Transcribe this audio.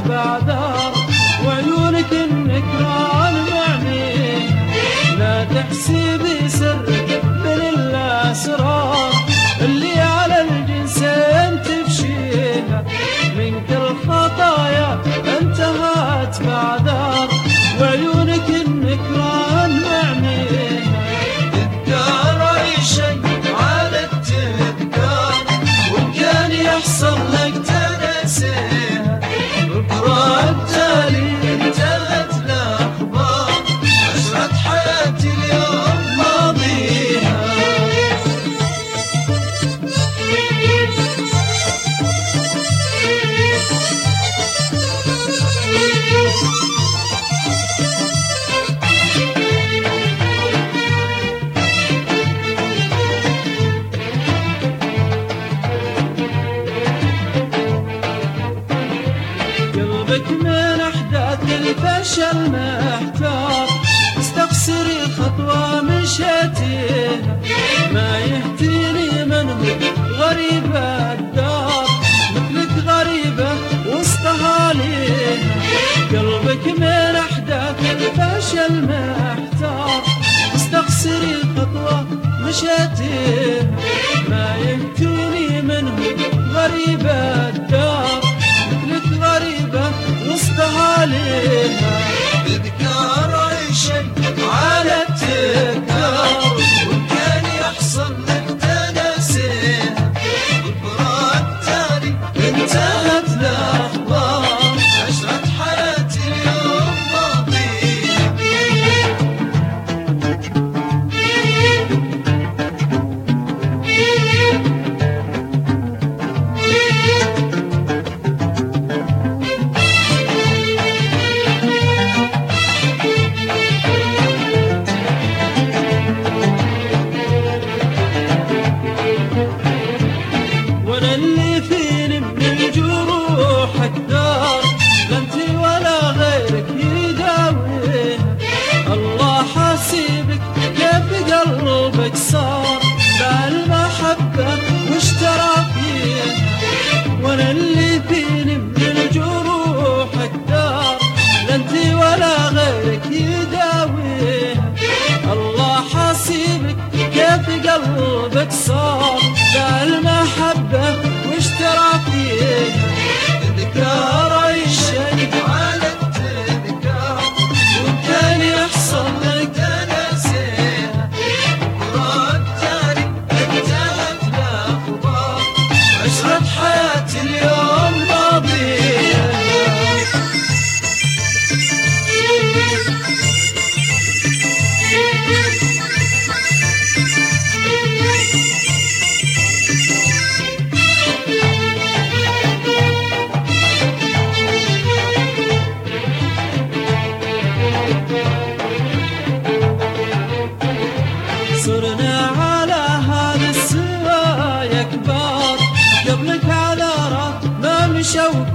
بعذار، وعيونك النكران معني، لا تحسبي سرك من الأسرار اللي على الجنسين تفشيها، من كل خطايا انتهت بعذار، وعيونك النكران معني. تذكر أي شيء على التذكار، وإن كان يحصل لك تنسيها، بكرة التالي انتهت الأخبار، عشرة حياتي اليوم ماضيها. قلبك من أحداث الفشل محتار، استقصري خطوة مشيتيها، ما يهتيني من هو غريب الدار، مثلك غريبة وسط أهاليها. قلبك من أحداث الفشل محتار، استقصري خطوة مشيتيها، ما يهتيني من هو غريب الدار، مثلك غريبة وسط أهاليها. تذكر أي شيء على التذكار، وإن كان يحصل لك تنسيها، بكرة التالي انتهت الأخبار، عشرة حياتي اليوم ماضيها. وانا اللي فيني من الجروح الدار، لا انت ولا غيرك يداويها، الله حاسبك كيف قلبك صار بالمحبة واشترى فيها. وانا اللي فيني من الجروح الدار، لا انت ولا غيرك يداويها، الله حاسبك كيف قلبك صار بالمحبة واشترى فيها. تذكر أي شيء على التذكار، وإن كان يحصل لك تنسيها، بكرة التالي انتهت الأخبار، عشرة حياتي اليوم ماضيها. صرنا على هذا السوايا كبار، قبلك عذارى ما مشوا